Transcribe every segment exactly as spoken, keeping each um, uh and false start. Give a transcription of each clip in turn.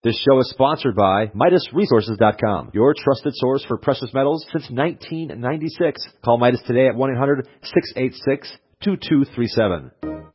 This show is sponsored by Midas Resources dot com, your trusted source for precious metals since nineteen ninety-six. Call Midas today at one eight hundred, six eight six, two two three seven.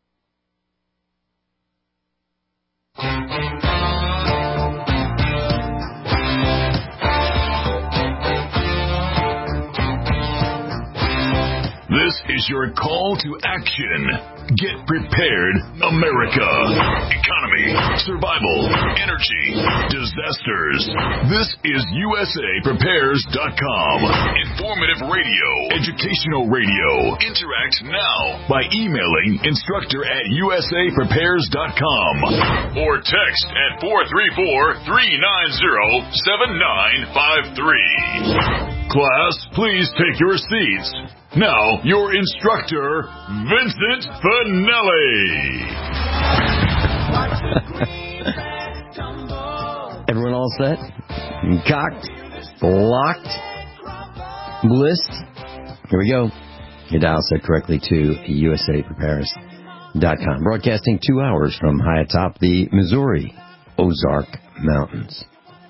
This is your call to action. Get prepared, America. Economy, survival, energy, disasters. This is U S A Prepares dot com. Informative radio, educational radio. Interact now by emailing instructor at U S A Prepares dot com or text at four three four, three nine zero, seven nine five three. Class, please take your seats. Now, your instructor, Vincent Finelli. Everyone all set? Cocked? Locked? Blissed? Here we go. Your dial set correctly to U S A Prepares dot com. Broadcasting two hours from high atop the Missouri Ozark Mountains.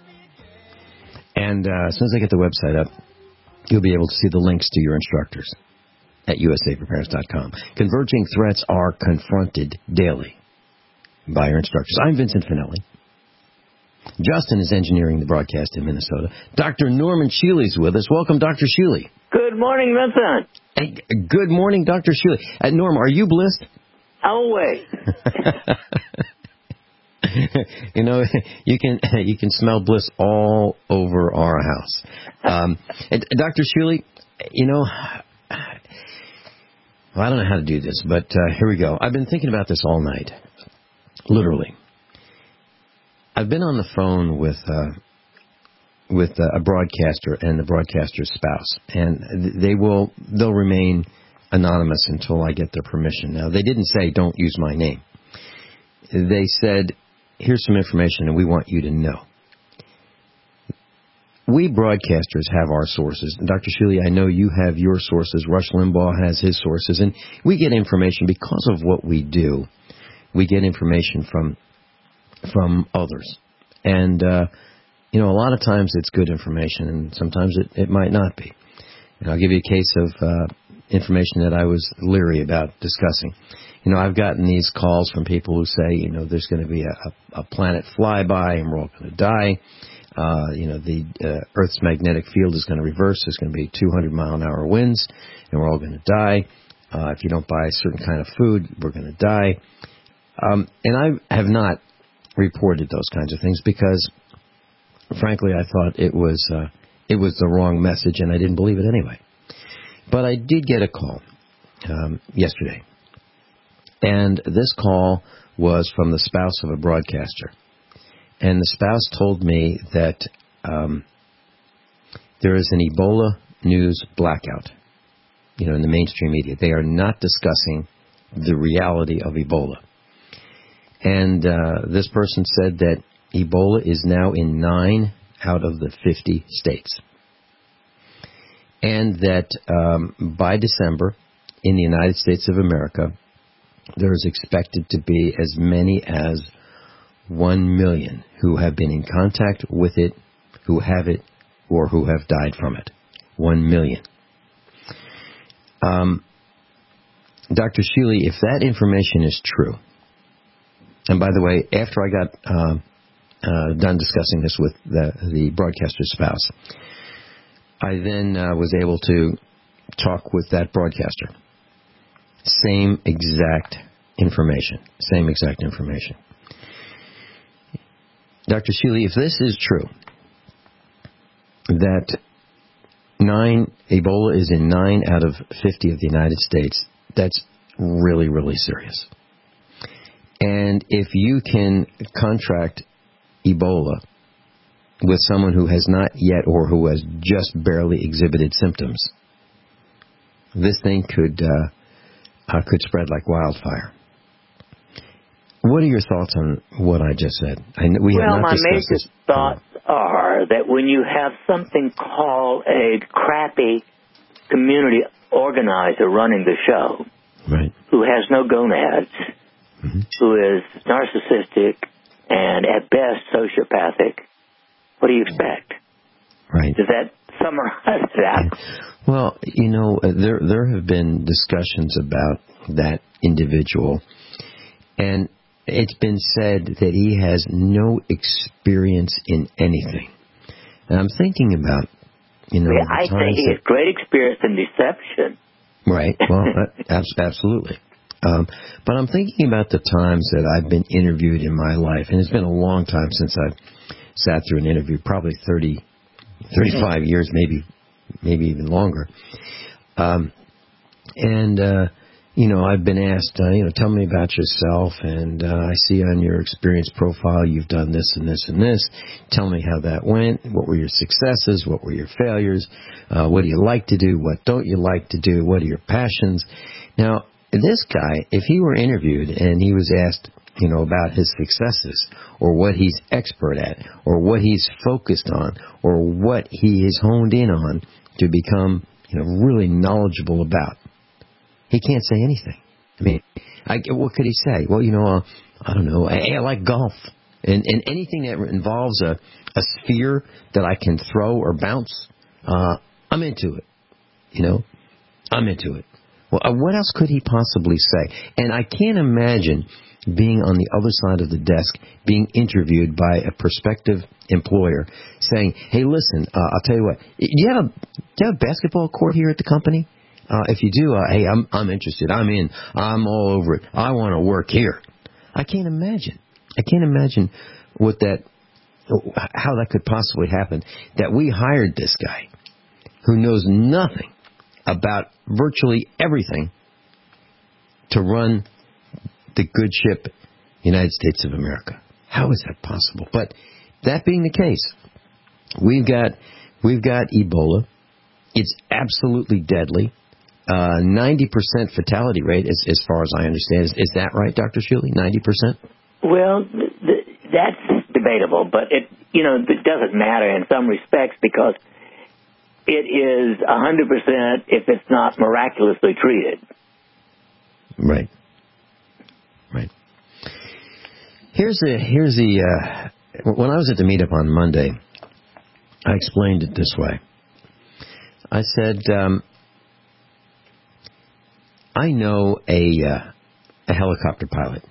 And uh, as soon as I get the website up, you'll be able to see the links to your instructors at U S A Prepares dot com. Converging threats are confronted daily by your instructors. I'm Vincent Finelli. Justin is engineering the broadcast in Minnesota. Doctor Norman Shealy's with us. Welcome, Doctor Shealy. Good morning, Vincent. Hey, good morning, Doctor Shealy. Uh, Norm, are you blissed? Always. You know, you can you can smell bliss all over our house. Um, and Doctor Shealy, you know, well, I don't know how to do this, but uh, here we go. I've been thinking about this all night, literally. I've been on the phone with uh, with uh, a broadcaster and the broadcaster's spouse, and they will they'll remain anonymous until I get their permission. Now, they didn't say don't use my name. They said, here's some information, and we want you to know. We broadcasters have our sources. Doctor Shealy, I know you have your sources. Rush Limbaugh has his sources. And we get information because of what we do. We get information from from others. And, uh, you know, a lot of times it's good information, and sometimes it, it might not be. And I'll give you a case of uh, information that I was leery about discussing. You know, I've gotten these calls from people who say, you know, there's going to be a, a planet flyby and we're all going to die. Uh, you know, the uh, Earth's magnetic field is going to reverse. There's going to be two hundred mile an hour winds and we're all going to die. Uh, if you don't buy a certain kind of food, we're going to die. Um, and I have not reported those kinds of things because, frankly, I thought it was uh, it was the wrong message and I didn't believe it anyway. But I did get a call um, yesterday. And this call was from the spouse of a broadcaster. And the spouse told me that um, there is an Ebola news blackout, you know, in the mainstream media. They are not discussing the reality of Ebola. And uh, this person said that Ebola is now in nine out of the fifty states. And that um, by December, in the United States of America, there is expected to be as many as one million who have been in contact with it, who have it, or who have died from it. One million. Um, Doctor Shealy, if that information is true, and by the way, after I got uh, uh, done discussing this with the, the broadcaster's spouse, I then uh, was able to talk with that broadcaster. Same exact information. Same exact information. Doctor Shealy, if this is true, that nine Ebola is in nine out of fifty of the United States, that's really, really serious. And if you can contract Ebola with someone who has not yet or who has just barely exhibited symptoms, this thing could uh, uh, could spread like wildfire. What are your thoughts on what I just said? I, we well, have not my discussed major this. thoughts are that when you have something called a crappy community organizer running the show, right, who has no gonads, mm-hmm. who is narcissistic and at best sociopathic, what do you expect? Right. Does that summarize that? Well, you know, there there have been discussions about that individual, and it's been said that he has no experience in anything. And I'm thinking about, you know, yeah, I think he has great experience in deception. Right. Well, uh, absolutely. Um, but I'm thinking about the times that I've been interviewed in my life, and it's been a long time since I've sat through an interview, probably thirty, thirty-five years, maybe, maybe even longer. Um, and, uh, you know, I've been asked, uh, you know, tell me about yourself, and uh, I see on your experience profile you've done this and this and this. Tell me how that went. What were your successes? What were your failures? Uh, what do you like to do? What don't you like to do? What are your passions? Now, this guy, if he were interviewed and he was asked, you know, about his successes or what he's expert at or what he's focused on or what he is honed in on to become, you know, really knowledgeable about, he can't say anything. I mean, I, what could he say? Well, you know, uh, I don't know. I, I like golf. And, and anything that involves a, a sphere that I can throw or bounce, uh, I'm into it. You know, I'm into it. Well, uh, what else could he possibly say? And I can't imagine being on the other side of the desk, being interviewed by a prospective employer, saying, hey, listen, uh, I'll tell you what, do you have a, do you have a basketball court here at the company? Uh, if you do, uh, hey, I'm I'm interested. I'm in. I'm all over it. I want to work here. I can't imagine. I can't imagine what that, how that could possibly happen, that we hired this guy who knows nothing about virtually everything to run the good ship United States of America. How is that possible? But that being the case, we've got we've got Ebola. It's absolutely deadly. Uh, ninety percent fatality rate, as, as far as I understand. Is, is that right, Doctor Shuley? ninety percent? Well, th- th- that's debatable, but it, you know, it doesn't matter in some respects because it is one hundred percent if it's not miraculously treated. Right. Right. Here's the, here's the, uh, when I was at the meetup on Monday, I explained it this way. I said, um, I know a, uh, a helicopter pilot.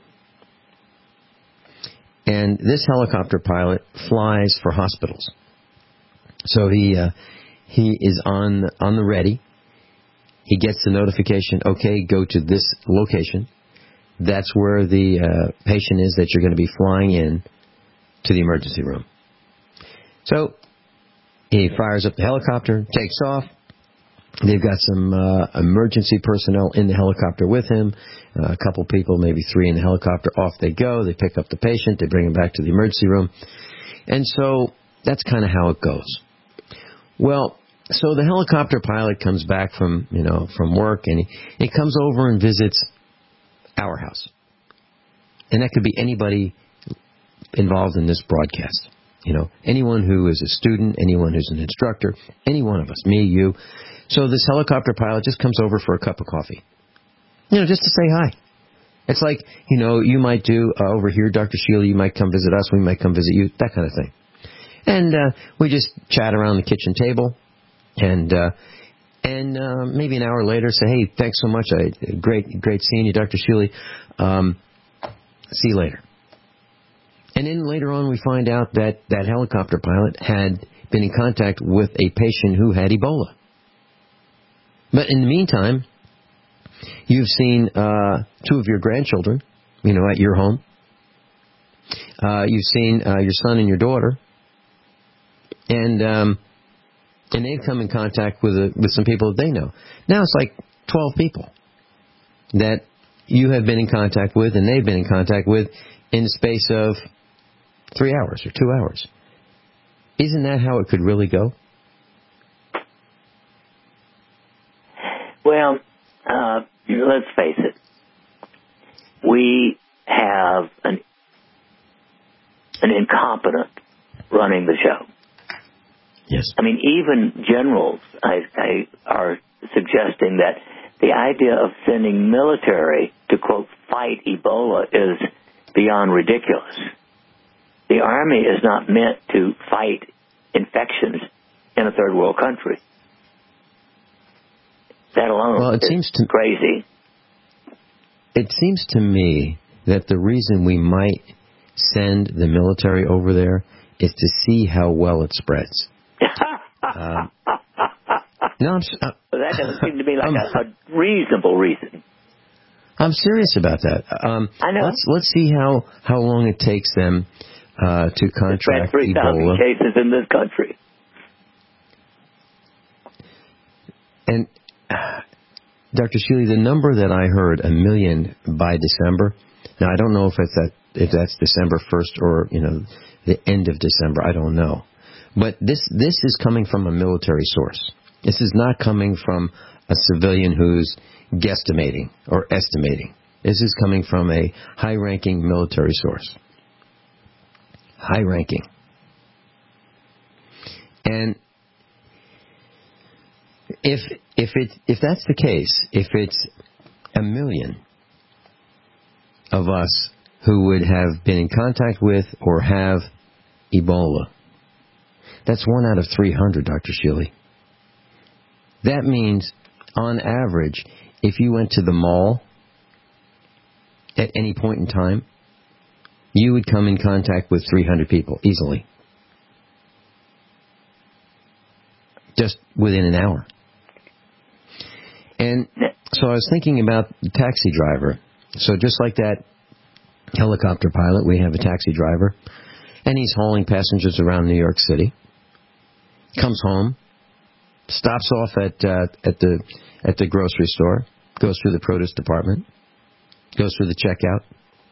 And this helicopter pilot flies for hospitals. So he uh, he is on on the ready. He gets the notification, okay, go to this location. That's where the uh, patient is that you're going to be flying in to the emergency room. So he fires up the helicopter, takes off. They've got some uh, emergency personnel in the helicopter with him. Uh, a couple people, maybe three in the helicopter. Off they go. They pick up the patient. They bring him back to the emergency room. And so that's kind of how it goes. Well, so the helicopter pilot comes back from, you know, from work, and he, he comes over and visits our house. And that could be anybody involved in this broadcast. You know, anyone who is a student, anyone who's an instructor, any one of us, me, you. So this helicopter pilot just comes over for a cup of coffee. You know, just to say hi. It's like, you know, you might do uh, over here, Doctor Sheila, you might come visit us, we might come visit you, that kind of thing. And uh, we just chat around the kitchen table, and uh, and uh, maybe an hour later say, hey, thanks so much, I, great great seeing you, Doctor Sheila. Um, see you later. And then later on we find out that that helicopter pilot had been in contact with a patient who had Ebola. But in the meantime, you've seen uh, two of your grandchildren, you know, at your home. Uh, you've seen uh, your son and your daughter, and um, and they've come in contact with a, with some people that they know. Now it's like twelve people that you have been in contact with, and they've been in contact with in the space of three hours or two hours. Isn't that how it could really go? Well, uh, let's face it. We have an an incompetent running the show. Yes. I mean, even generals I, I are suggesting that the idea of sending military to, quote, fight Ebola is beyond ridiculous. the Army is not meant to fight infections in a third world country. That alone well, it is seems to, crazy. It seems to me that the reason we might send the military over there is to see how well it spreads. uh, no, I'm, uh, well, that doesn't seem to me like a, a reasonable reason. I'm serious about that. Um, I know. Let's let's see how, how long it takes them uh, to contract three thousand Ebola. cases in this country. And uh, Doctor Shealy, the number that I heard, a million by December. Now I don't know if it's that if that's December first or you know the end of December. I don't know, but this this is coming from a military source. This is not coming from a civilian who's guesstimating or estimating. This is coming from a high-ranking military source. High-ranking. And if if it if that's the case, if it's a million of us who would have been in contact with or have Ebola, that's one out of three hundred, Doctor Shealy. That means, on average, if you went to the mall at any point in time, you would come in contact with three hundred people easily. Just within an hour. And so I was thinking about the taxi driver. So just like that helicopter pilot, we have a taxi driver, and he's hauling passengers around New York City. Comes home, stops off at uh, at the at the grocery store, goes through the produce department, goes through the checkout,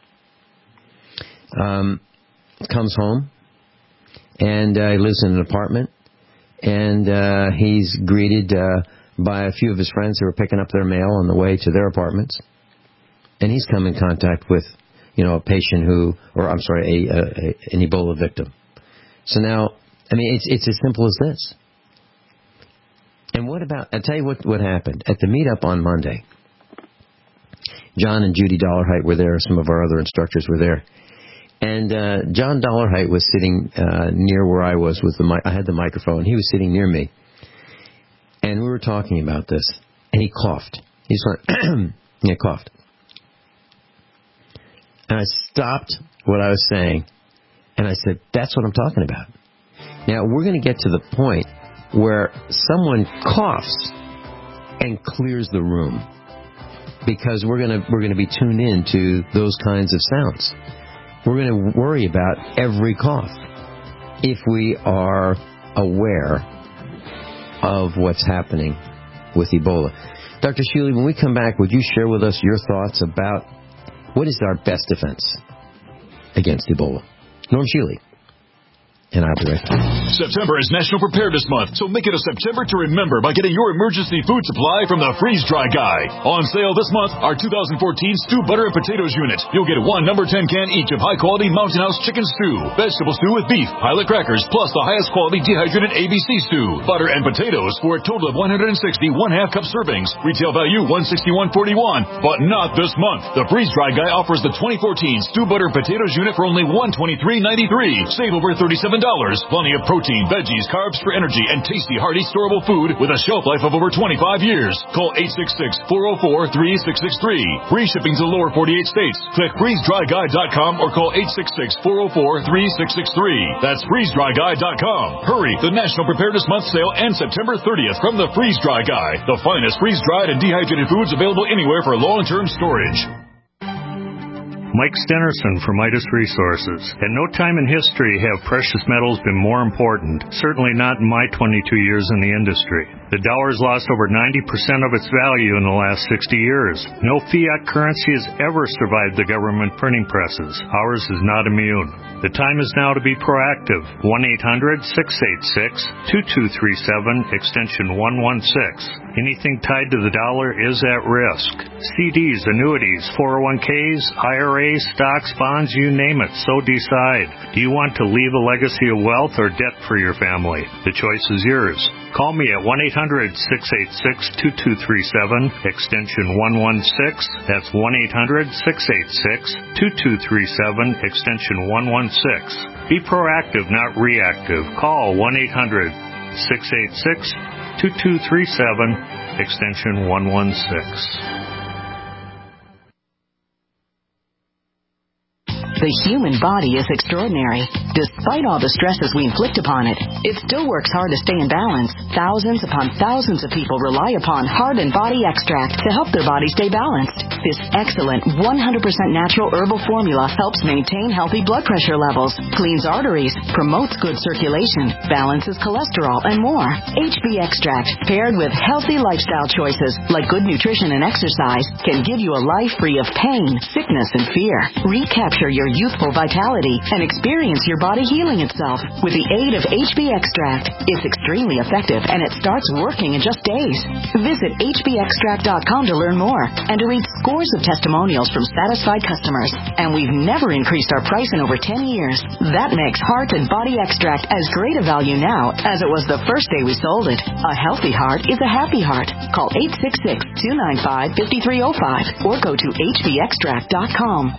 um, comes home, and uh, he lives in an apartment, and uh, he's greeted uh, by a few of his friends who are picking up their mail on the way to their apartments, and he's come in contact with, you know, a patient who, or I'm sorry, a, a, a an Ebola victim. So now, I mean, it's it's as simple as this. And what about, I'll tell you what, what happened. At the meetup on Monday, John and Judy Dollarhite were there. Some of our other instructors were there. And uh, John Dollarhite was sitting uh, near where I was with the mic. I had the microphone. He was sitting near me. And we were talking about this. And he coughed. He just went, yeah, coughed. And I stopped what I was saying. And I said, that's what I'm talking about. Now, we're going to get to the point where someone coughs and clears the room, because we're going to we're going to be tuned in to those kinds of sounds. We're going to worry about every cough if we are aware of what's happening with Ebola. Doctor Shealy, when we come back, would you share with us your thoughts about what is our best defense against Ebola? Norm Shealy. And I'll be right back. September is National Preparedness Month, so make it a September to remember by getting your emergency food supply from the Freeze Dry Guy. On sale this month, our two thousand fourteen Stew Butter and Potatoes unit. You'll get one number ten can each of high-quality Mountain House chicken stew, vegetable stew with beef, pilot crackers, plus the highest quality dehydrated A B C stew, butter and potatoes for a total of one hundred sixty one-half cup servings. Retail value one hundred sixty-one forty-one, but not this month. The Freeze Dry Guy offers the twenty fourteen Stew Butter and Potatoes unit for only one hundred twenty-three ninety-three. Save over thirty-seven dollars. Plenty of protein, veggies, carbs for energy, and tasty, hearty, storable food with a shelf life of over twenty-five years. Call eight six six, four oh four, three six six three. Free shipping to the lower forty-eight states. Click freeze dry guy dot com or call eight six six, four oh four, three six six three. That's freeze dry guy dot com. Hurry! The National Preparedness Month sale ends September thirtieth from the Freeze Dry Guy. The finest freeze-dried and dehydrated foods available anywhere for long-term storage. Mike Stenerson for Midas Resources. At no time in history have precious metals been more important, certainly not in my twenty-two years in the industry. The dollar has lost over ninety percent of its value in the last sixty years. No fiat currency has ever survived the government printing presses. Ours is not immune. The time is now to be proactive. one eight hundred, six eight six, two two three seven, extension one one six. Anything tied to the dollar is at risk. C Ds, annuities, four oh one k's, I R As, stocks, bonds, you name it, so decide. Do you want to leave a legacy of wealth or debt for your family? The choice is yours. Call me at one eight hundred, six eight six, two two three seven, extension one one six. That's one eight hundred, six eight six, two two three seven, extension one one six. Be proactive, not reactive. Call one eight hundred, six eight six, two two three seven, extension one one six. The human body is extraordinary. Despite all the stresses we inflict upon it, it still works hard to stay in balance. Thousands upon thousands of people rely upon Heart and Body Extract to help their body stay balanced. This excellent one hundred percent natural herbal formula helps maintain healthy blood pressure levels, cleans arteries, promotes good circulation, balances cholesterol, and more. H B Extract, paired with healthy lifestyle choices like good nutrition and exercise, can give you a life free of pain, sickness, and fear. Recapture your youthful vitality and experience your body healing itself with the aid of H B Extract. It's extremely effective and it starts working in just days. Visit H B extract dot com to learn more and to read scores of testimonials from satisfied customers. And we've never increased our price in over ten years. That makes Heart and Body Extract as great a value now as it was the first day we sold it. A healthy heart is a happy heart. Call eight six six, two nine five, five three zero five or go to H B extract dot com.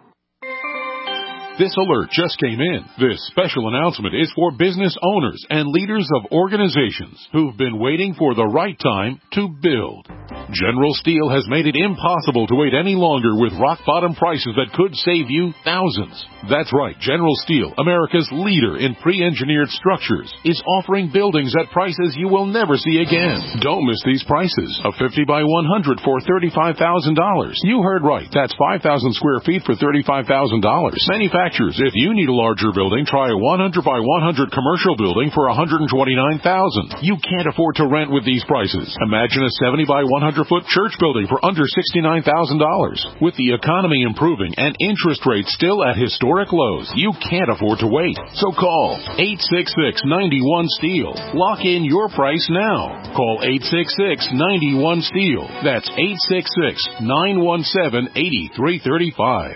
This alert just came in. This special announcement is for business owners and leaders of organizations who've been waiting for the right time to build. General Steel has made it impossible to wait any longer with rock-bottom prices that could save you thousands. That's right, General Steel, America's leader in pre-engineered structures, is offering buildings at prices you will never see again. Don't miss these prices. A fifty by one hundred for thirty-five thousand dollars. You heard right. That's five thousand square feet for thirty-five thousand dollars. Manufacturers, if you need a larger building, try a one hundred by one hundred commercial building for one hundred twenty-nine thousand dollars. You can't afford to rent with these prices. Imagine a seventy by one hundred foot church building for under sixty-nine thousand dollars. With the economy improving and interest rates still at historic lows, you can't afford to wait. So call eight six six, nine one, STEEL. Lock in your price now. Call eight six six, nine one, STEEL. That's eight six six, nine one seven, eight three three five.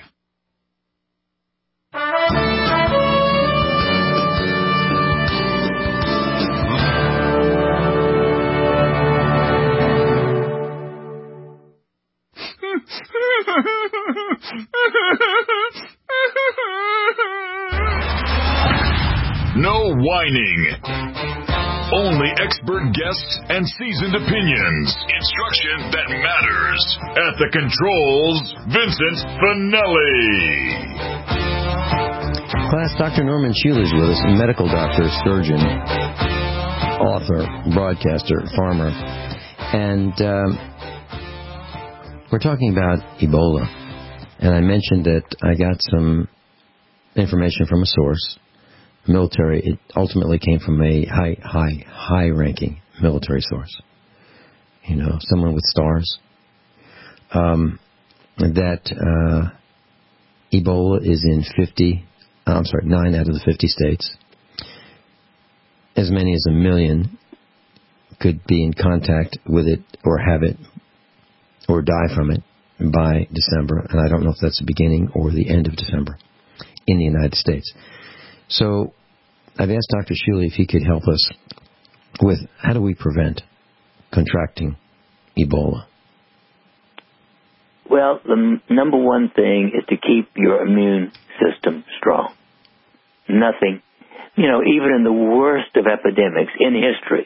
No whining. Only expert guests and seasoned opinions. Instruction that matters. At the controls, Vincent Finelli. Class, Doctor Norman Shealy is with us, a medical doctor, surgeon, author, broadcaster, farmer. And um, we're talking about Ebola. And I mentioned that I got some information from a source, military. It ultimately came from a high, high, high-ranking military source. You know, someone with stars. Um, that uh, Ebola is in fifty, I'm sorry, nine out of the fifty states. As many as a million could be in contact with it or have it or die from it by December. And I don't know if that's the beginning or the end of December in the United States. So I've asked Doctor Shealy if he could help us with how do we prevent contracting Ebola? Well, the m- number one thing is to keep your immune system strong. Nothing, you know, even in the worst of epidemics in history,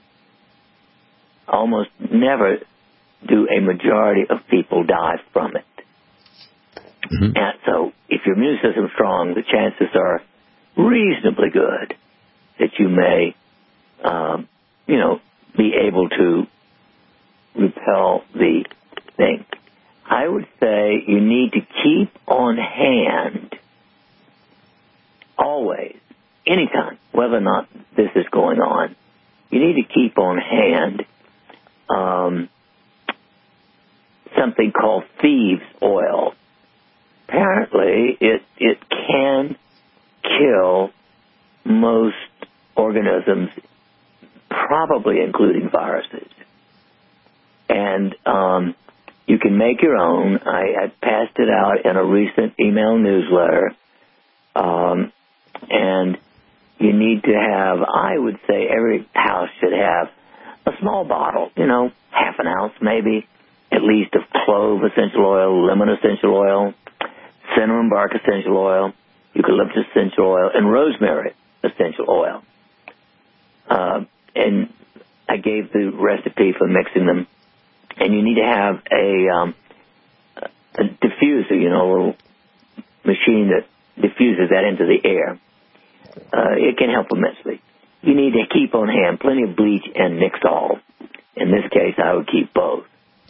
almost never do a majority of people die from it. Mm-hmm. And so if your immune system is strong, the chances are reasonably good that you may, um, you know, be able to repel the thing. I would say you need to keep on hand always, anytime, whether or not this is going on, you need to keep on hand um, something called thieves' oil. Apparently, it it can kill most organisms, probably including viruses. And um, you can make your own. I, I passed it out in a recent email newsletter. Um, and you need to have, I would say every house should have a small bottle, you know, half an ounce maybe, at least of clove essential oil, lemon essential oil, cinnamon bark essential oil, eucalyptus essential oil, and rosemary essential oil. Uh, and I gave the recipe for mixing them. And you need to have a, um, a diffuser, you know, a little machine that diffuses that into the air. Uh, it can help immensely. You need to keep on hand plenty of bleach and Nixol. In this case, I would keep both.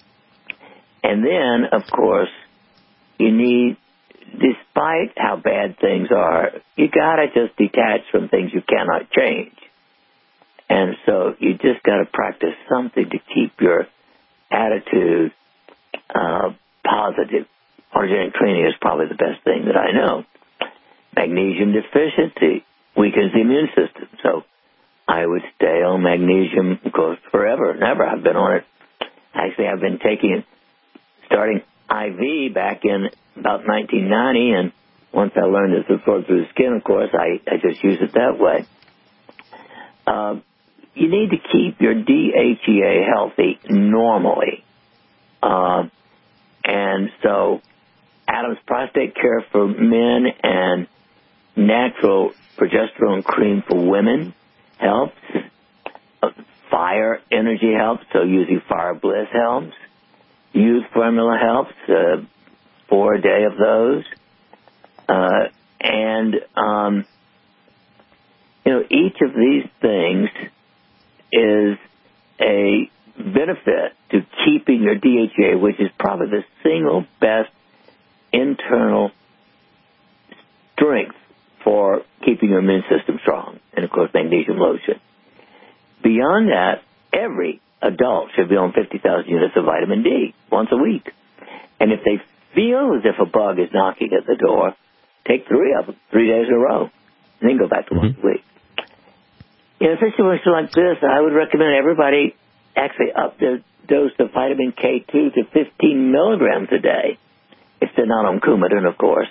And then, of course, you need, despite how bad things are, you got to just detach from things you cannot change. And so you just got to practice something to keep your attitude uh, positive. Organic training is probably the best thing that I know. Magnesium deficiency weakens the immune system. So I would stay on magnesium, of course, forever and ever. I've been on it. Actually, I've been taking it, starting I V back in about nineteen ninety, and once I learned it to absorb through the skin, of course, I, I just use it that way. Uh, you need to keep your D H E A healthy normally. Uh, and so Adam's Prostate Care for men and natural progesterone cream for women helps. Uh, fire energy helps, so using Fire Bliss helps. Youth formula helps, uh, four a day of those. Uh, and, um, you know, each of these things is a benefit to keeping your D H E A, which is probably the single best internal strength for keeping your immune system strong. And, of course, magnesium lotion. Beyond that, every adult should be on fifty thousand units of vitamin D once a week. And if they feel as if a bug is knocking at the door, take three of them, three days in a row, and then go back to mm-hmm. once a week. In a situation like this, I would recommend everybody actually up their dose of vitamin K two to fifteen milligrams a day, if they're not on Coumadin, of course.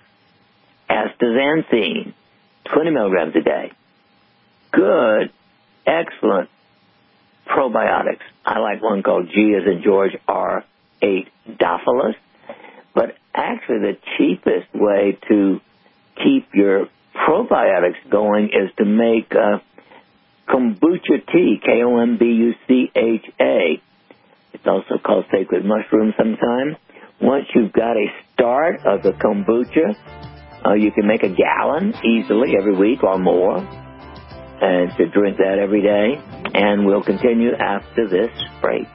Astaxanthin, twenty milligrams a day. Good, excellent probiotics. I like one called G as in George R eight Dophilus. But actually the cheapest way to keep your probiotics going is to make uh, kombucha tea, K O M B U C H A. It's also called sacred mushroom sometimes. Once you've got a start of the kombucha, uh, you can make a gallon easily every week or more, and to drink that every day. And we'll continue after this break.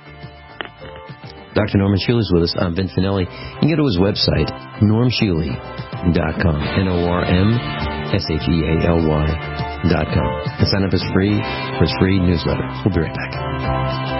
Doctor Norman Shealy is with us. I'm Vin Finelli. You can go to his website, norm shealy dot com, N O R M S H E A L Y dot com. And sign up is free for his free newsletter. We'll be right back.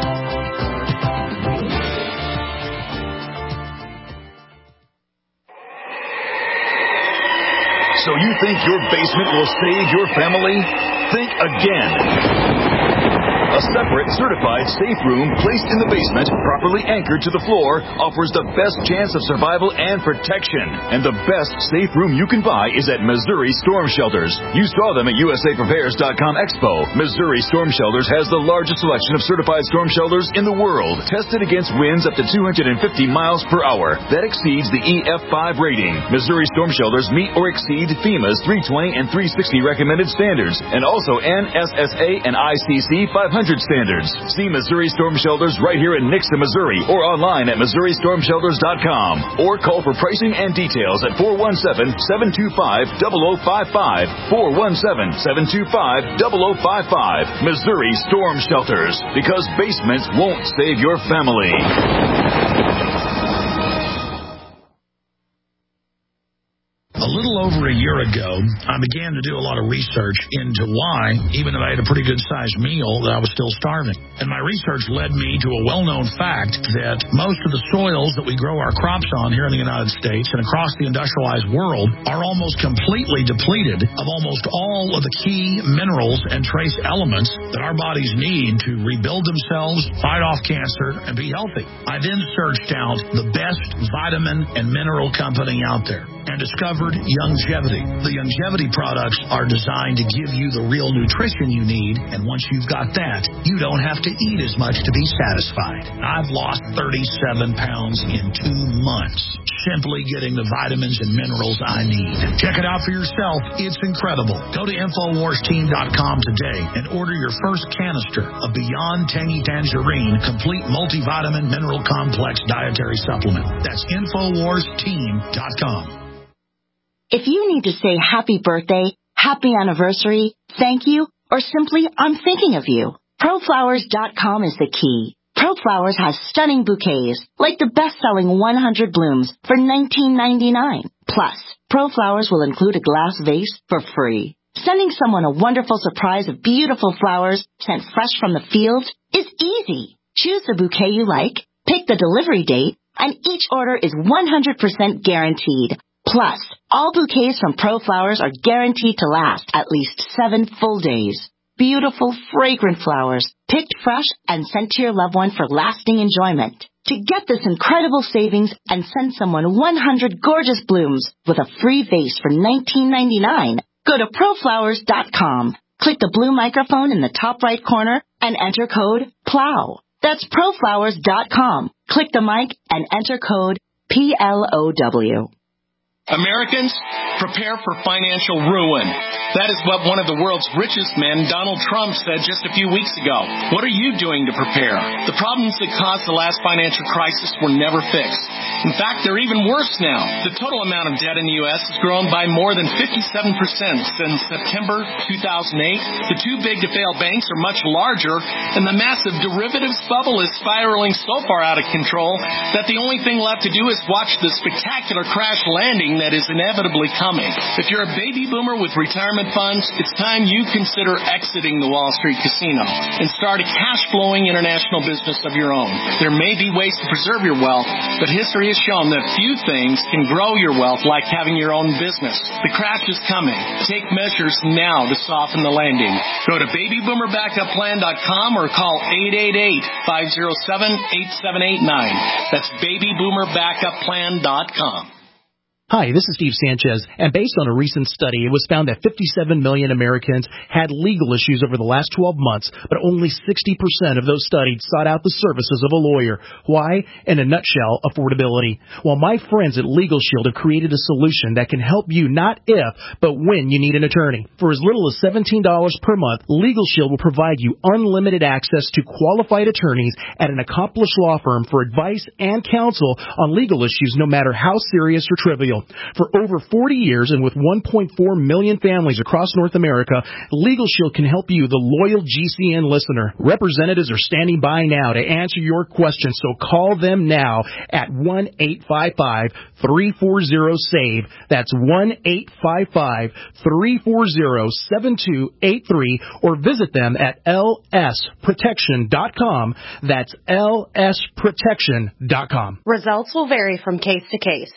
So you think your basement will save your family? Think again. A separate, certified safe room placed in the basement, properly anchored to the floor, offers the best chance of survival and protection. And the best safe room you can buy is at Missouri Storm Shelters. You saw them at U S A Prepares dot com Expo. Missouri Storm Shelters has the largest selection of certified storm shelters in the world, tested against winds up to two hundred fifty miles per hour. That exceeds the E F five rating. Missouri Storm Shelters meet or exceed FEMA's three twenty and three sixty recommended standards, and also N S S A and I C C five hundred standards. See Missouri Storm Shelters right here in Nixa, Missouri, or online at Missouri Storm Shelters dot com, or call for pricing and details at four one seven, seven two five, zero zero five five, four one seven, seven two five, zero zero five five. Missouri Storm Shelters, because basements won't save your family. A little over a year ago, I began to do a lot of research into why, even though I had a pretty good-sized meal, that I was still starving. And my research led me to a well-known fact that most of the soils that we grow our crops on here in the United States and across the industrialized world are almost completely depleted of almost all of the key minerals and trace elements that our bodies need to rebuild themselves, fight off cancer, and be healthy. I then searched out the best vitamin and mineral company out there and discovered Youngevity. The Youngevity products are designed to give you the real nutrition you need, and once you've got that, you don't have to eat as much to be satisfied. I've lost thirty-seven pounds in two months simply getting the vitamins and minerals I need. Check it out for yourself. It's incredible. Go to Infowars Team dot com today and order your first canister of Beyond Tangy Tangerine Complete Multivitamin Mineral Complex Dietary Supplement. That's Infowars Team dot com. If you need to say happy birthday, happy anniversary, thank you, or simply I'm thinking of you, Pro Flowers dot com is the key. ProFlowers has stunning bouquets, like the best-selling one hundred blooms for nineteen ninety-nine. Plus, ProFlowers will include a glass vase for free. Sending someone a wonderful surprise of beautiful flowers sent fresh from the field is easy. Choose the bouquet you like, pick the delivery date, and each order is one hundred percent guaranteed. Plus, all bouquets from ProFlowers are guaranteed to last at least seven full days. Beautiful, fragrant flowers, picked fresh and sent to your loved one for lasting enjoyment. To get this incredible savings and send someone one hundred gorgeous blooms with a free vase for nineteen ninety-nine, go to Pro Flowers dot com. Click the blue microphone in the top right corner and enter code PLOW. That's Pro Flowers dot com. Click the mic and enter code P L O W. Americans, prepare for financial ruin. That is what one of the world's richest men, Donald Trump, said just a few weeks ago. What are you doing to prepare? The problems that caused the last financial crisis were never fixed. In fact, they're even worse now. The total amount of debt in the U S has grown by more than fifty-seven percent since September two thousand eight. The too big to fail banks are much larger, and the massive derivatives bubble is spiraling so far out of control that the only thing left to do is watch the spectacular crash landing that is inevitably coming. If you're a baby boomer with retirement funds, it's time you consider exiting the Wall Street casino and start a cash-flowing international business of your own. There may be ways to preserve your wealth, but history has shown that few things can grow your wealth like having your own business. The crash is coming. Take measures now to soften the landing. Go to baby boomer backup plan dot com or call eight eight eight, five oh seven, eight seven eight nine. That's baby boomer backup plan dot com. Hi, this is Steve Sanchez, and based on a recent study, it was found that fifty-seven million Americans had legal issues over the last twelve months, but only sixty percent of those studied sought out the services of a lawyer. Why? In a nutshell, affordability. Well, my friends at Legal Shield have created a solution that can help you not if, but when you need an attorney. For as little as seventeen dollars per month, Legal Shield will provide you unlimited access to qualified attorneys at an accomplished law firm for advice and counsel on legal issues, no matter how serious or trivial. For over forty years and with one point four million families across North America, Legal Shield can help you, the loyal G C N listener. Representatives are standing by now to answer your questions, so call them now at one eight five five, three four zero, SAVE. That's one eight five five, three four zero, seven two eight three, or visit them at L S protection dot com. That's L S protection dot com. Results will vary from case to case.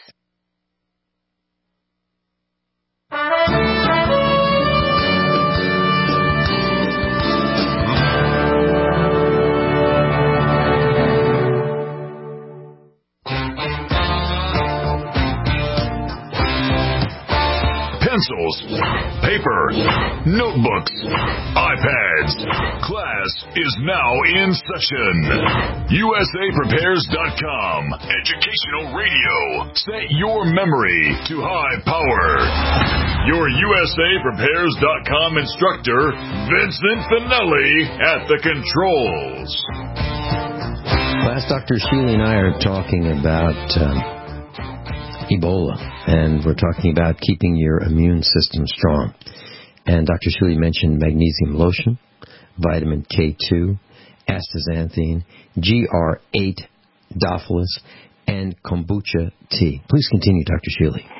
Pencils, paper, notebooks, iPads. Class is now in session. U S A Prepares dot com. Educational radio. Set your memory to high power. Your U S A Prepares dot com instructor, Vincent Finelli, at the controls. Class, Doctor Sheely and I are talking about um, Ebola, and we're talking about keeping your immune system strong. And Doctor Sheely mentioned magnesium lotion, vitamin K two, astaxanthin, G R eight, Dophilus, and kombucha tea. Please continue, Doctor Sheely.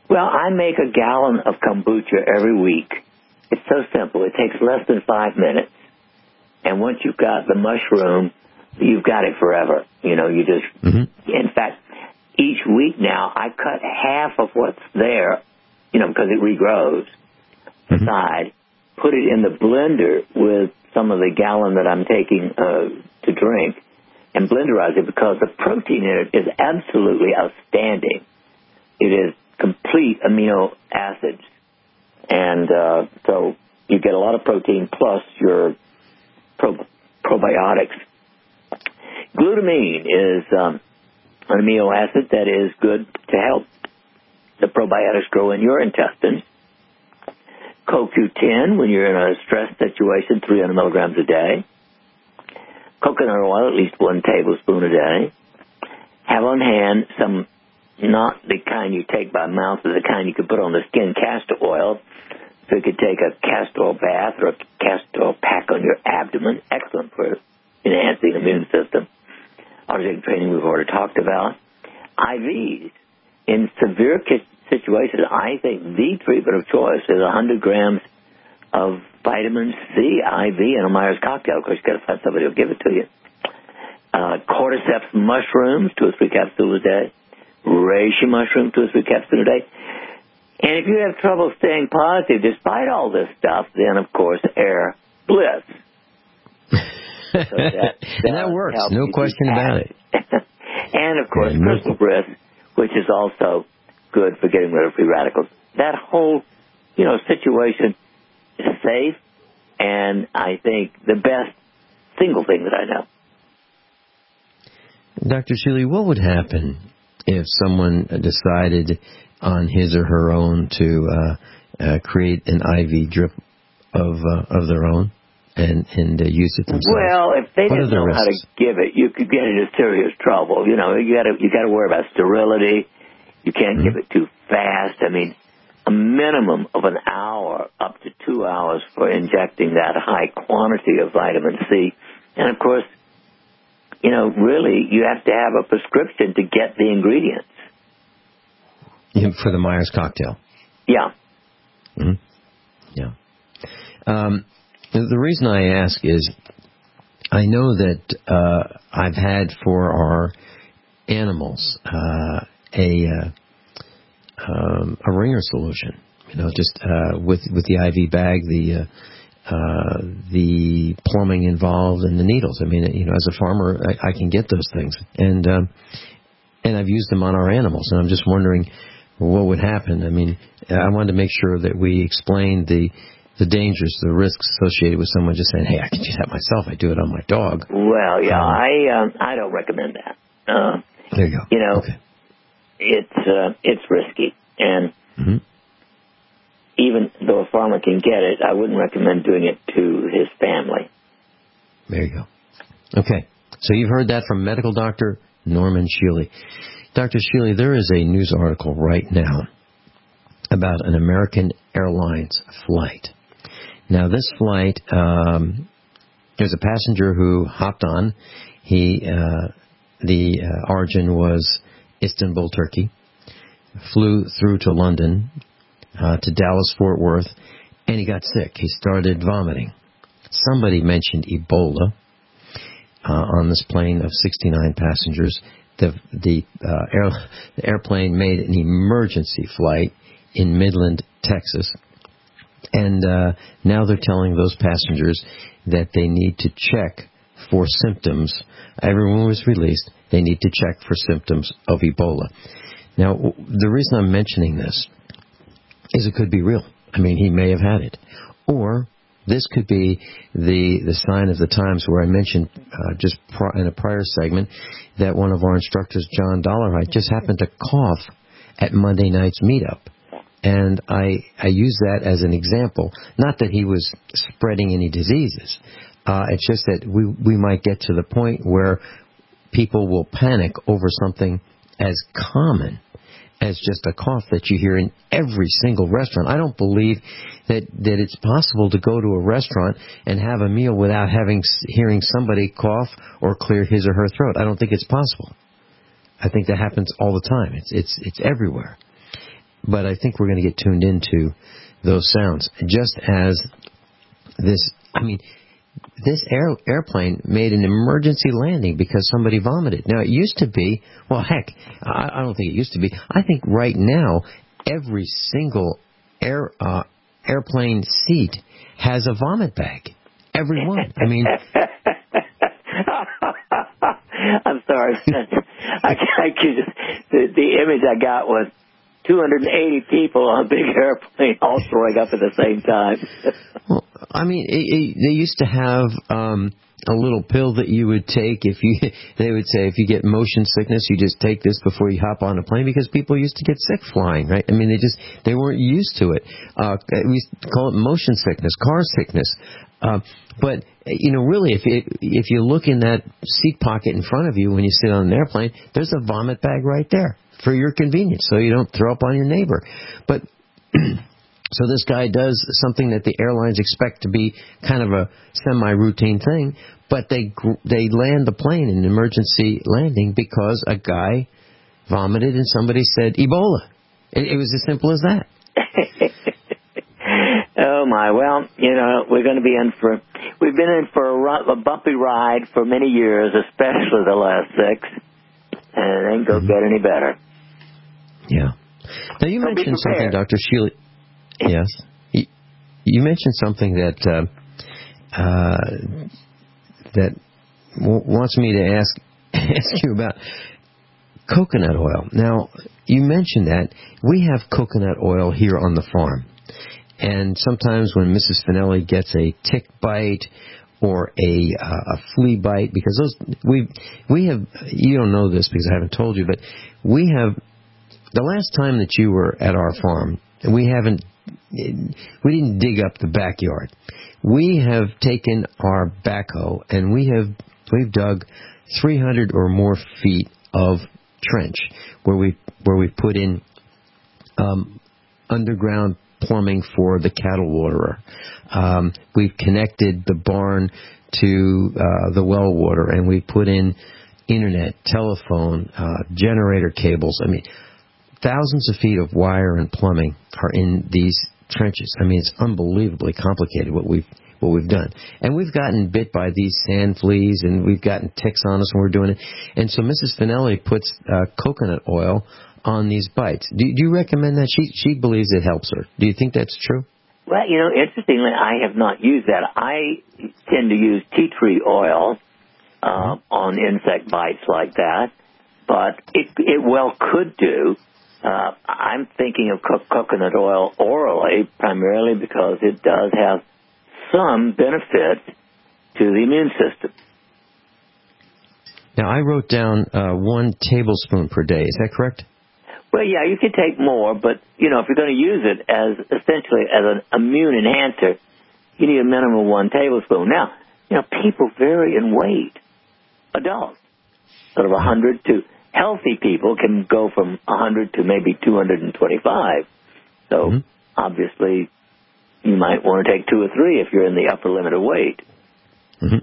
Well, I make a gallon of kombucha every week. It's so simple. It takes less than five minutes. And once you've got the mushroom, you've got it forever. You know, you just, mm-hmm. in fact, each week now, I cut half of what's there, you know, because it regrows, mm-hmm. aside, put it in the blender with some of the gallon that I'm taking uh, to drink, and blenderize it because the protein in it is absolutely outstanding. It is complete amino acids. And uh, so you get a lot of protein plus your pro- probiotics. Glutamine is um, an amino acid that is good to help the probiotics grow in your intestines. C O Q ten, when you're in a stress situation, three hundred milligrams a day. Coconut oil, at least one tablespoon a day. Have on hand some, not the kind you take by mouth, but the kind you could put on the skin, castor oil. So you could take a castor oil bath or a castor oil pack on your abdomen. Excellent for enhancing the immune system. Automatic training we've already talked about. I Vs. In severe situations, I think the treatment of choice is one hundred grams of vitamin C I V in a Myers cocktail. Of course, you've got to find somebody who'll give it to you. Uh, cordyceps mushrooms, two or three capsules a day. Reishi mushroom, two or three capsules a day. And if you have trouble staying positive despite all this stuff, then, of course, Air Bliss. So that, and that works, no question about it. And, of course, yeah, Crystal Bliss, which is also good for getting rid of free radicals. That whole, you know, situation is safe, and I think the best single thing that I know. Doctor Shealy, what would happen if someone decided on his or her own to uh, uh, create an I V drip of uh, of their own and and uh, use it themselves? Well, if they what didn't know risks? how to give it, you could get into serious trouble. You know, you got to you got to worry about sterility. You can't mm-hmm. give it too fast. I mean, a minimum of an hour, up to two hours for injecting that high quantity of vitamin C. And, of course, you know, really, you have to have a prescription to get the ingredients. Yeah, for the Myers cocktail? Yeah. Mm-hmm. Yeah. Um, the reason I ask is I know that uh, I've had for our animals uh, a uh, um, a ringer solution, you know, just uh, with with the I V bag, the uh, uh, the plumbing involved, and the needles. I mean, you know, as a farmer, I, I can get those things, and um, and I've used them on our animals, and I'm just wondering what would happen. I mean, I wanted to make sure that we explained the the dangers, the risks associated with someone just saying, "Hey, I can do that myself. I do it on my dog." Well, yeah, um, I um, I don't recommend that. Uh, there you go. You know, okay. it's uh, it's risky, and mm-hmm. even though a farmer can get it, I wouldn't recommend doing it to his family. There you go. Okay, so you've heard that from medical doctor Norman Shealy. Doctor Shealy, there is a news article right now about an American Airlines flight. Now, this flight, um, there's a passenger who hopped on. He, uh, the uh, origin was Istanbul, Turkey, flew through to London, uh, to Dallas, Fort Worth, and he got sick. He started vomiting. Somebody mentioned Ebola uh, on this plane of sixty-nine passengers. The the, uh, air, the airplane made an emergency flight in Midland, Texas, and uh, now they're telling those passengers that they need to check for symptoms. Everyone was released. They need to check for symptoms of Ebola. Now, the reason I'm mentioning this is it could be real. I mean, he may have had it. Or this could be the the sign of the times where I mentioned uh, just pro- in a prior segment that one of our instructors, John Dollarhide, just happened to cough at Monday night's meetup. And I, I use that as an example. Not that he was spreading any diseases. Uh, it's just that we, we might get to the point where people will panic over something as common as just a cough that you hear in every single restaurant. I don't believe that, that it's possible to go to a restaurant and have a meal without having hearing somebody cough or clear his or her throat. I don't think it's possible. I think that happens all the time. It's it's it's everywhere. but I think we're going to get tuned into those sounds. Just as this, I mean, this air, airplane made an emergency landing because somebody vomited. Now, it used to be, well, heck, I, I don't think it used to be. I think right now, every single air uh, airplane seat has a vomit bag. Every one. I mean... I'm sorry. I, I just, the, the image I got was two hundred eighty people on a big airplane all throwing up at the same time. Well, I mean, it, it, they used to have um, a little pill that you would take if you. They would say if you get motion sickness, you just take this before you hop on a plane because people used to get sick flying, right? I mean, they just they weren't used to it. Uh, we used to call it motion sickness, car sickness. Uh, but, you know, really, if it, if you look in that seat pocket in front of you when you sit on an airplane, there's a vomit bag right there for your convenience so you don't throw up on your neighbor. But so this guy does something that the airlines expect to be kind of a semi-routine thing, but they they land the plane in an emergency landing because a guy vomited and somebody said Ebola. It, it was as simple as that. Oh, my. Well, you know, we're going to be in for, we've been in for a, run, a bumpy ride for many years, especially the last six, and it ain't going to get any better. Yeah. Now, you so mentioned something, Doctor Sheely. Yes. You, you mentioned something that, uh, uh, that w- wants me to ask, ask you about coconut oil. Now, you mentioned that we have coconut oil here on the farm. And sometimes when Missus Finelli gets a tick bite or a uh, a flea bite, because those we we have, you don't know this because I haven't told you, but we have, the last time that you were at our farm, we haven't, we didn't dig up the backyard. We have taken our backhoe and we have, we've dug three hundred or more feet of trench where we where we put in um, underground plumbing for the cattle waterer. Um, we've connected the barn to uh, the well water, and we put in internet, telephone, uh, generator cables. I mean, thousands of feet of wire and plumbing are in these trenches. I mean, it's unbelievably complicated what we've what we've done. And we've gotten bit by these sand fleas, and we've gotten ticks on us when we're doing it. And so Missus Finelli puts uh, coconut oil on these bites. Do, do you recommend that? She she believes it helps her. Do you think that's true? Well, you know, interestingly, I have not used that. I tend to use tea tree oil uh, mm-hmm. on insect bites like that, but it it well could do. Uh, I'm thinking of co- coconut oil orally primarily because it does have some benefit to the immune system. Now, I wrote down uh, one tablespoon per day. Is that correct? Well, yeah, you could take more, but, you know, if you're going to use it as essentially as an immune enhancer, you need a minimum of one tablespoon. Now, you know, people vary in weight. Adults, sort of one hundred to healthy people can go from one hundred to maybe two hundred twenty-five. So, mm-hmm. obviously, you might want to take two or three if you're in the upper limit of weight. Mm-hmm.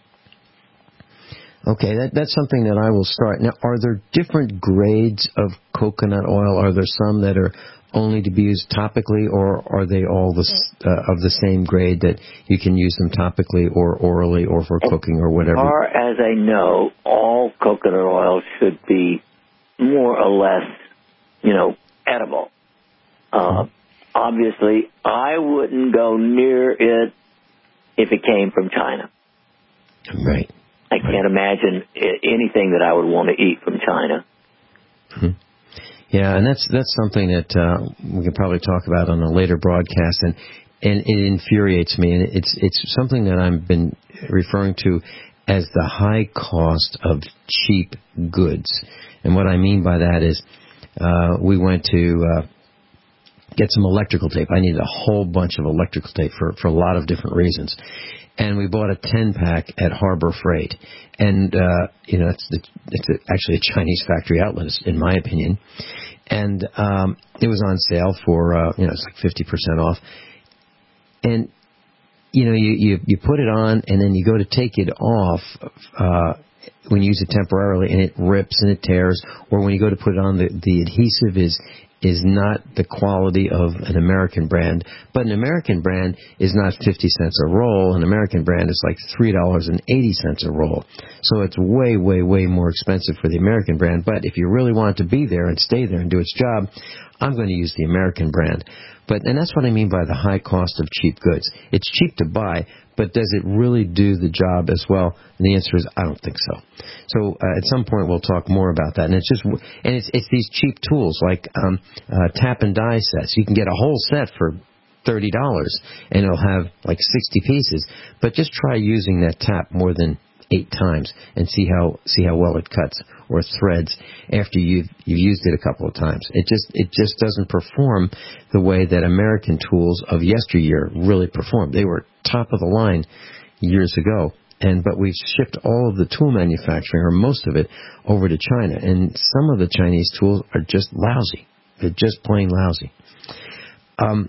Okay, that, that's something that I will start. Now, are there different grades of coconut oil? Are there some that are only to be used topically, or are they all the, uh, of the same grade that you can use them topically or orally or for cooking or whatever? As far as I know, all coconut oil should be more or less, you know, edible. Uh, obviously, I wouldn't go near it if it came from China. Right. I can't imagine anything that I would want to eat from China. Mm-hmm. Yeah, and that's that's something that uh, we can probably talk about on a later broadcast, and and it infuriates me, and it's it's something that I've been referring to as the high cost of cheap goods. And what I mean by that is, uh, we went to uh, get some electrical tape. I needed a whole bunch of electrical tape for for a lot of different reasons. And we bought a ten-pack at Harbor Freight. And, uh, you know, it's, it's actually a Chinese factory outlet, in my opinion. And um, it was on sale for, uh, you know, it's like fifty percent off. And, you know, you, you, you put it on, and then you go to take it off, uh, when you use it temporarily and it rips and it tears, or when you go to put it on, the, the adhesive is is not the quality of an American brand. But an American brand is not fifty cents a roll. An American brand is like three dollars and eighty cents a roll. So it's way, way, way more expensive for the American brand. But if you really want it to be there and stay there and do its job, I'm going to use the American brand. But and that's what I mean by the high cost of cheap goods. It's cheap to buy, but does it really do the job as well? And the answer is, I don't think so. So uh, at some point we'll talk more about that. And it's just, and it's it's these cheap tools like um, uh, tap and die sets. You can get a whole set for thirty dollars, and it'll have like sixty pieces. But just try using that tap more than eight times and see how see how well it cuts or threads after you've you've used it a couple of times. It just it just doesn't perform the way that American tools of yesteryear really performed. They were top of the line years ago, and but we've shipped all of the tool manufacturing, or most of it, over to China, and some of the Chinese tools are just lousy. They're just plain lousy. Um,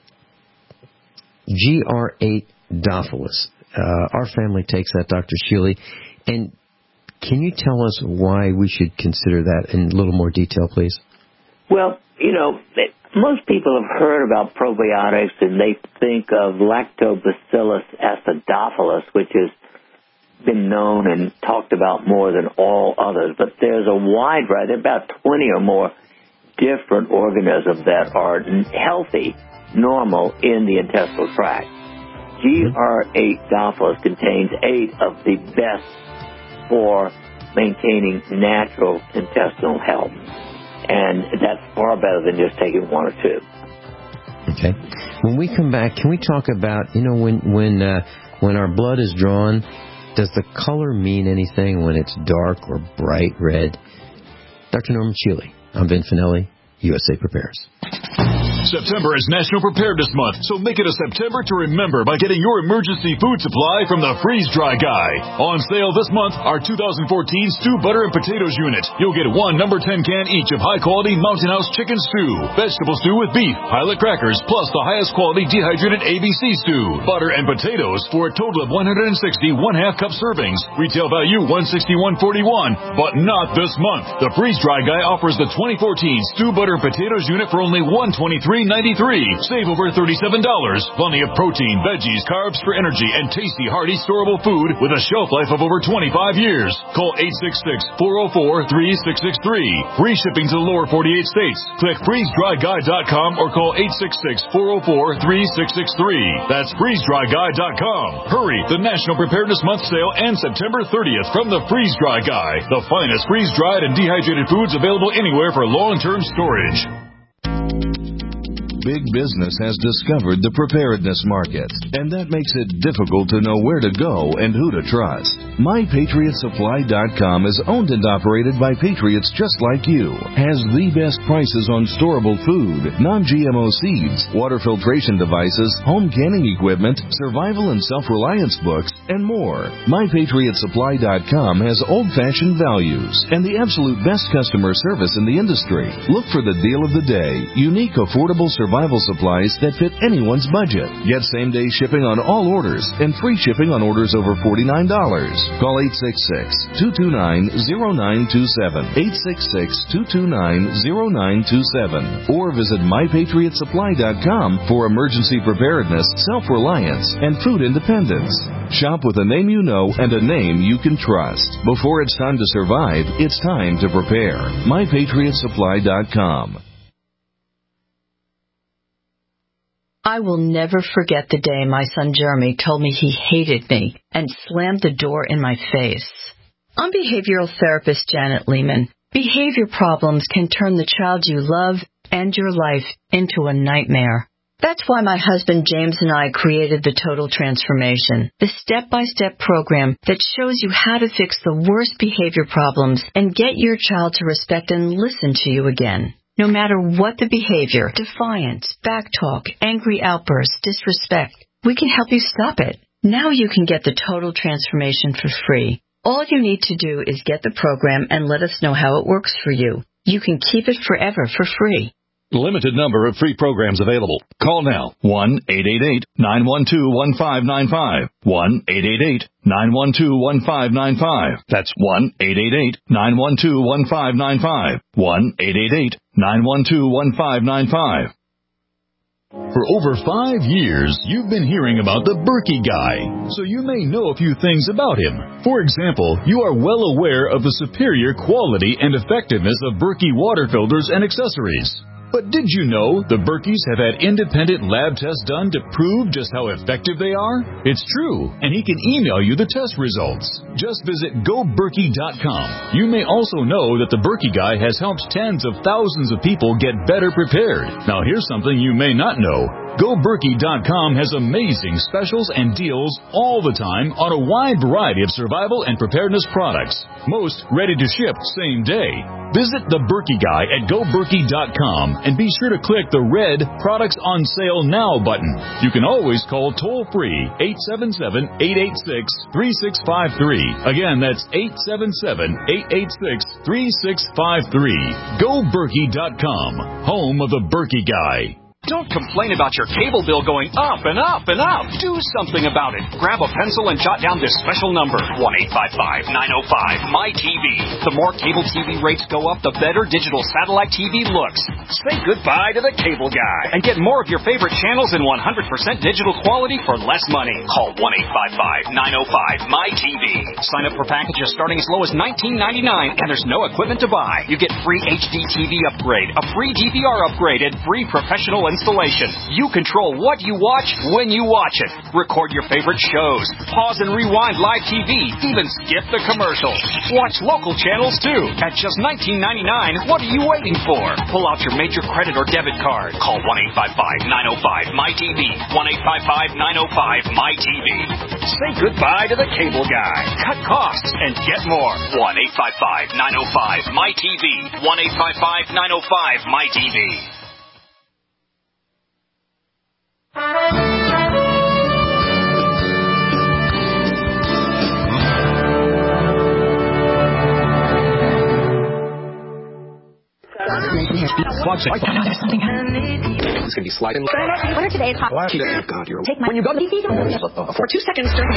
G R eight Dophilus. Uh, our family takes that, Doctor Shealy. And can you tell us why we should consider that in a little more detail, please? Well, you know, most people have heard about probiotics, and they think of Lactobacillus acidophilus, which has been known and talked about more than all others. But there's a wide variety, about twenty or more different organisms that are healthy, normal in the intestinal tract. G R eight Dophilus contains eight of the best for maintaining natural intestinal health. And that's far better than just taking one or two. Okay. When we come back, can we talk about, you know, when when uh, when our blood is drawn, does the color mean anything when it's dark or bright red? Doctor Norman Shealy. I'm Vin Finelli, U S A Prepares. September is National Preparedness Month, so make it a September to remember by getting your emergency food supply from the Freeze Dry Guy. On sale this month, our two thousand fourteen Stew Butter and Potatoes unit. You'll get one number ten can each of high-quality Mountain House chicken stew, vegetable stew with beef, pilot crackers, plus the highest quality dehydrated A B C stew, butter and potatoes for a total of one hundred sixty one-half cup servings. Retail value one hundred sixty-one forty-one, but not this month. The Freeze Dry Guy offers the twenty fourteen Stew Butter and Potatoes unit for only one hundred twenty-three ninety-three. Save over thirty-seven dollars. Plenty of protein, veggies, carbs for energy, and tasty, hearty, storable food with a shelf life of over twenty-five years. Call eight six six, four oh four, three six six three. Free shipping to the lower forty-eight states. Click freeze dry guy dot com or call eight six six, four oh four, three six six three. That's freeze dry guy dot com. Hurry! The National Preparedness Month sale ends September thirtieth from the Freeze Dry Guy. The finest freeze-dried and dehydrated foods available anywhere for long-term storage. Big business has discovered the preparedness market, and that makes it difficult to know where to go and who to trust. my patriot supply dot com is owned and operated by patriots just like you, has the best prices on storable food, non-G M O seeds, water filtration devices, home canning equipment, survival and self-reliance books, and more. my patriot supply dot com has old-fashioned values and the absolute best customer service in the industry. Look for the deal of the day, unique, affordable survival Survival supplies that fit anyone's budget. Get same-day shipping on all orders and free shipping on orders over forty-nine dollars. Call eight six six, two two nine, zero nine two seven, eight six six, two two nine, zero nine two seven, or visit my patriot supply dot com for emergency preparedness, self-reliance, and food independence. Shop with a name you know and a name you can trust. Before it's time to survive, it's time to prepare. my patriot supply dot com. I will never forget the day my son Jeremy told me he hated me and slammed the door in my face. I'm behavioral therapist Janet Lehman. Behavior problems can turn the child you love and your life into a nightmare. That's why my husband James and I created the Total Transformation, the step-by-step program that shows you how to fix the worst behavior problems and get your child to respect and listen to you again. No matter what the behavior, defiance, backtalk, angry outbursts, disrespect, we can help you stop it. Now you can get the Total Transformation for free. All you need to do is get the program and let us know how it works for you. You can keep it forever for free. Limited number of free programs available. Call now. one eight eight eight, nine one two, one five nine five. one eight eight eight, nine one two, one five nine five. That's one eight eight eight, nine one two, one five nine five. one eight eight eight, nine one two, one five nine five. For over five years, you've been hearing about the Berkey Guy, so you may know a few things about him. For example, you are well aware of the superior quality and effectiveness of Berkey water filters and accessories. But did you know the Berkeys have had independent lab tests done to prove just how effective they are? It's true, and he can email you the test results. Just visit go berkey dot com. You may also know that the Berkey Guy has helped tens of thousands of people get better prepared. Now here's something you may not know. go berkey dot com has amazing specials and deals all the time on a wide variety of survival and preparedness products. Most ready to ship same day. Visit the Berkey Guy at go berkey dot com and be sure to click the red Products on Sale Now button. You can always call toll-free eight seven seven, eight eight six, three six five three. Again, that's eight seven seven, eight eight six, three six five three. go berkey dot com, home of the Berkey Guy. Don't complain about your cable bill going up and up and up. Do something about it. Grab a pencil and jot down this special number, one eight five five, nine oh five, M Y T V. The more cable T V rates go up, the better digital satellite T V looks. Say goodbye to the cable guy and get more of your favorite channels in one hundred percent digital quality for less money. Call one eight five five, nine oh five, M Y T V. Sign up for packages starting as low as nineteen ninety-nine, and there's no equipment to buy. You get free H D T V upgrade, a free D V R upgrade, and free professional installation. You control what you watch when you watch it. Record your favorite shows. Pause and rewind live T V. Even skip the commercials. Watch local channels too. At just nineteen ninety-nine, what are you waiting for? Pull out your major credit or debit card. Call one eight five five, nine oh five, M Y T V. one eight five five, nine oh five, M Y T V. Say goodbye to the cable guy. Cut costs and get more. one eight five five, nine oh five, M Y T V. one eight five five, nine oh five, M Y T V. Watch it. Oh, no, there's something happening. It's going to be sliding. What are today's hot? Oh, God, you're... Take my... When you go to the T V, for two seconds, turn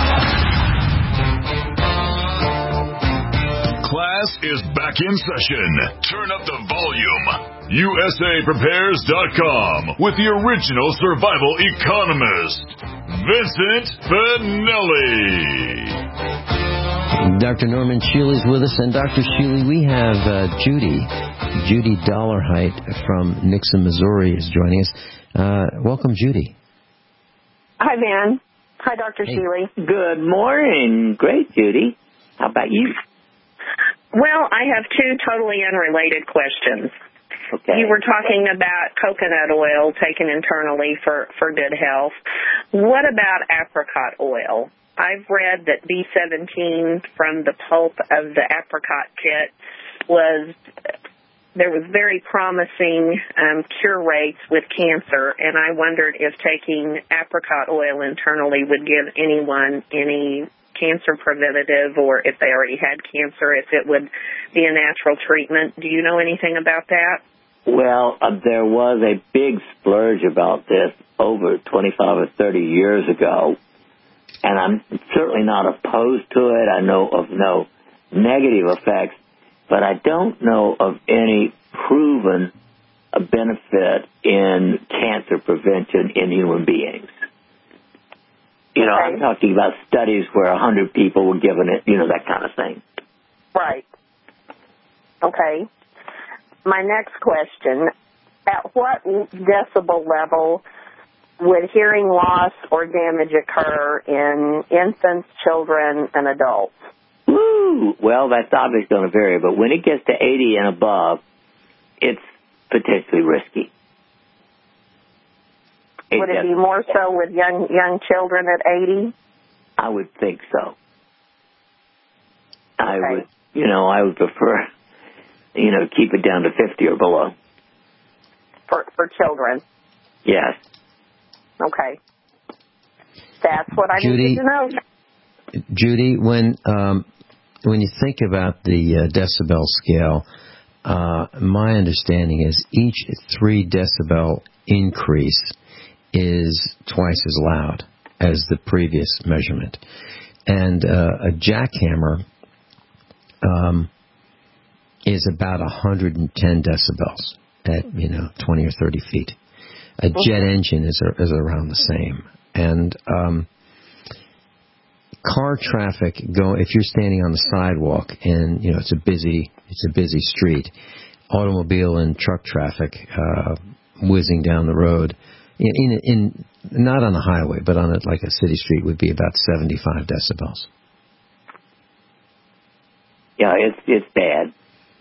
Class is back in session. Turn up the volume. U S A Prepares dot com with the original survival economist, Vincent Finelli. Doctor Norman Shealy's with us, and Doctor Shealy, we have uh, Judy, Judy Dollarhite from Nixon, Missouri is joining us. Uh, welcome, Judy. Hi, Van. Hi, Doctor Hey. Shealy. Good morning. Great, Judy. How about you? Well, I have two totally unrelated questions. Okay. You were talking about coconut oil taken internally for, for good health. What about apricot oil? I've read that B seventeen from the pulp of the apricot kit was, there was very promising um, cure rates with cancer, and I wondered if taking apricot oil internally would give anyone any cancer preventative, or if they already had cancer, if it would be a natural treatment. Do you know anything about that? Well, uh, there was a big splurge about this over twenty-five or thirty years ago, and I'm certainly not opposed to it. I know of no negative effects, but I don't know of any proven benefit in cancer prevention in human beings. You know, Okay. I'm talking about studies where one hundred people were given it, you know, that kind of thing. Right. Okay. My next question, at what decibel level would hearing loss or damage occur in infants, children, and adults? Woo! Well, that's obviously going to vary, but when it gets to eighty and above, it's potentially risky. It Would it just- be more so with young young children at eighty? I would think so. I Okay. would, you know, I would prefer, you know, keep it down to fifty or below. For for children? Yes. Okay. That's what I Judy- needed to know. Judy, when um, when you think about the uh, decibel scale, uh, my understanding is each three decibel increase is twice as loud as the previous measurement. And uh, a jackhammer um, is about one hundred ten decibels at, you know, twenty or thirty feet. A jet engine is, is around the same. And um, car traffic, go if you're standing on the sidewalk and, you know, it's a busy it's a busy street, automobile and truck traffic uh, whizzing down the road, in, in, in not on the highway, but on a, like a city street, would be about seventy-five decibels. Yeah, it's it's bad.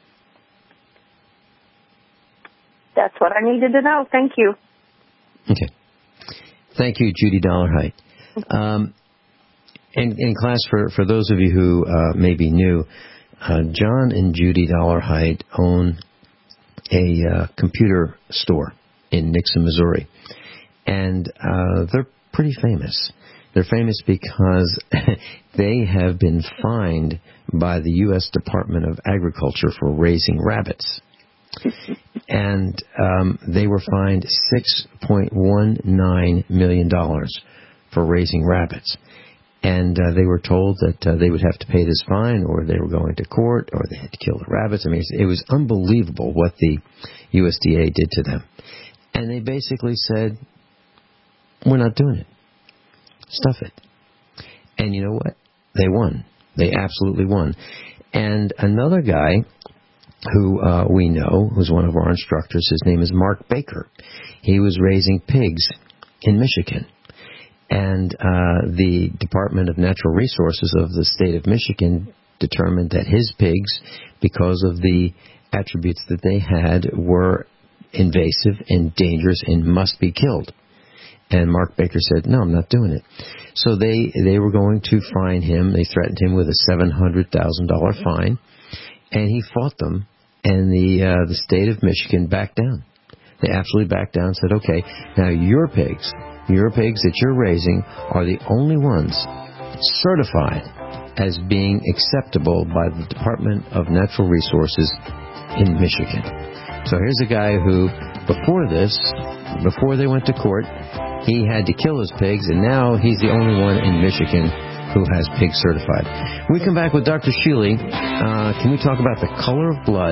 That's what I needed to know. Thank you. Okay. Thank you, Judy Dollarheight. Um, in, in class, for, for those of you who uh, may be new, uh, John and Judy Dollarheight own a uh, computer store in Nixon, Missouri. And uh, they're pretty famous. They're famous because they have been fined by the U S Department of Agriculture for raising rabbits. And um, they were fined six point one nine million dollars for raising rabbits. And uh, they were told that uh, they would have to pay this fine, or they were going to court, or they had to kill the rabbits. I mean, it was unbelievable what the U S D A did to them. And they basically said, we're not doing it. Stuff it. And you know what? They won. They absolutely won. And another guy who uh, we know, who's one of our instructors, his name is Mark Baker. He was raising pigs in Michigan. And uh, the Department of Natural Resources of the state of Michigan determined that his pigs, because of the attributes that they had, were invasive and dangerous and must be killed. And Mark Baker said, no, I'm not doing it. So they, they were going to fine him. They threatened him with a seven hundred thousand dollars fine. And he fought them, and the uh, the state of Michigan backed down. They absolutely backed down and said, okay, now your pigs, your pigs that you're raising are the only ones certified as being acceptable by the Department of Natural Resources in Michigan. So here's a guy who, before this, before they went to court, he had to kill his pigs, and now he's the only one in Michigan who has pig certified. When we come back with Doctor Shealy, uh, can we talk about the color of blood,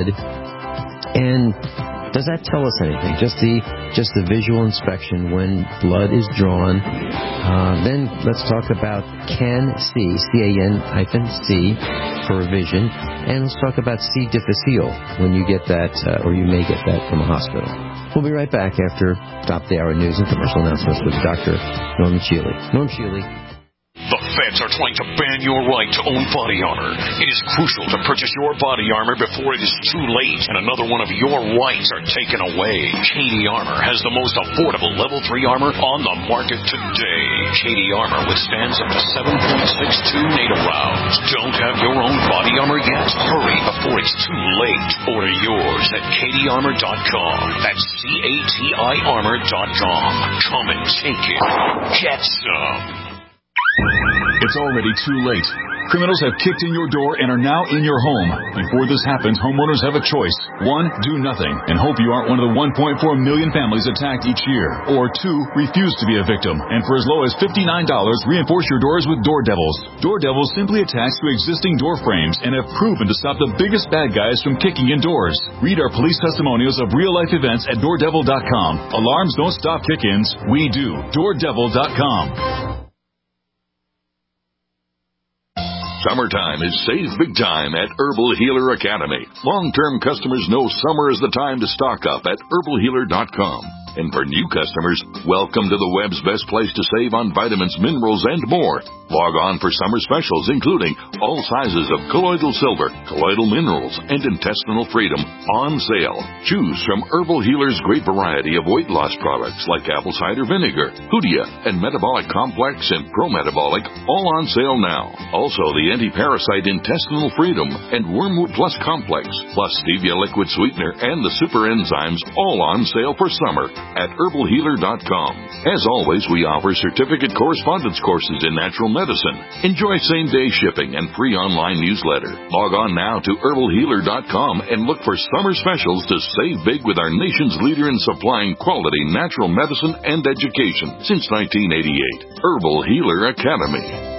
and does that tell us anything? Just the just the visual inspection when blood is drawn. Uh, then let's talk about CAN-C, C A N hyphen C for vision, and let's talk about C. difficile when you get that, uh, or you may get that from a hospital. We'll be right back after top of the hour news and commercial announcements with Doctor Norman Shealy. Norm Shealy. The feds are trying to ban your right to own body armor. It is crucial to purchase your body armor before it is too late and another one of your rights are taken away. Cady Armor has the most affordable level three armor on the market today. Cady Armor withstands up to seven point six two NATO rounds. Don't have your own body armor yet? Hurry before it's too late. Order yours at Cady Armor dot com. That's C A T I Armor dot com. Come and take it. Get some. It's already too late. Criminals have kicked in your door and are now in your home. Before this happens, homeowners have a choice. One, do nothing and hope you aren't one of the one point four million families attacked each year. Or two, refuse to be a victim. And for as low as fifty-nine dollars, reinforce your doors with Door Devils. Door Devils simply attach to existing door frames and have proven to stop the biggest bad guys from kicking in doors. Read our police testimonials of real-life events at door devil dot com. Alarms don't stop kick-ins. We do. door devil dot com. Summertime is save big time at Herbal Healer Academy. Long-term customers know summer is the time to stock up at herbal healer dot com. And for new customers, welcome to the web's best place to save on vitamins, minerals, and more. Log on for summer specials, including all sizes of colloidal silver, colloidal minerals, and intestinal freedom on sale. Choose from Herbal Healer's great variety of weight loss products like apple cider vinegar, Hoodia, and Metabolic Complex and Pro-Metabolic, all on sale now. Also, the anti-parasite intestinal freedom and Wormwood Plus Complex, plus stevia liquid sweetener and the super enzymes, all on sale for summer at herbal healer dot com. As always, we offer certificate correspondence courses in natural medicine medicine. Enjoy same-day shipping and free online newsletter. Log on now to herbal healer dot com and look for summer specials to save big with our nation's leader in supplying quality natural medicine and education since nineteen eighty-eight. Herbal Healer Academy.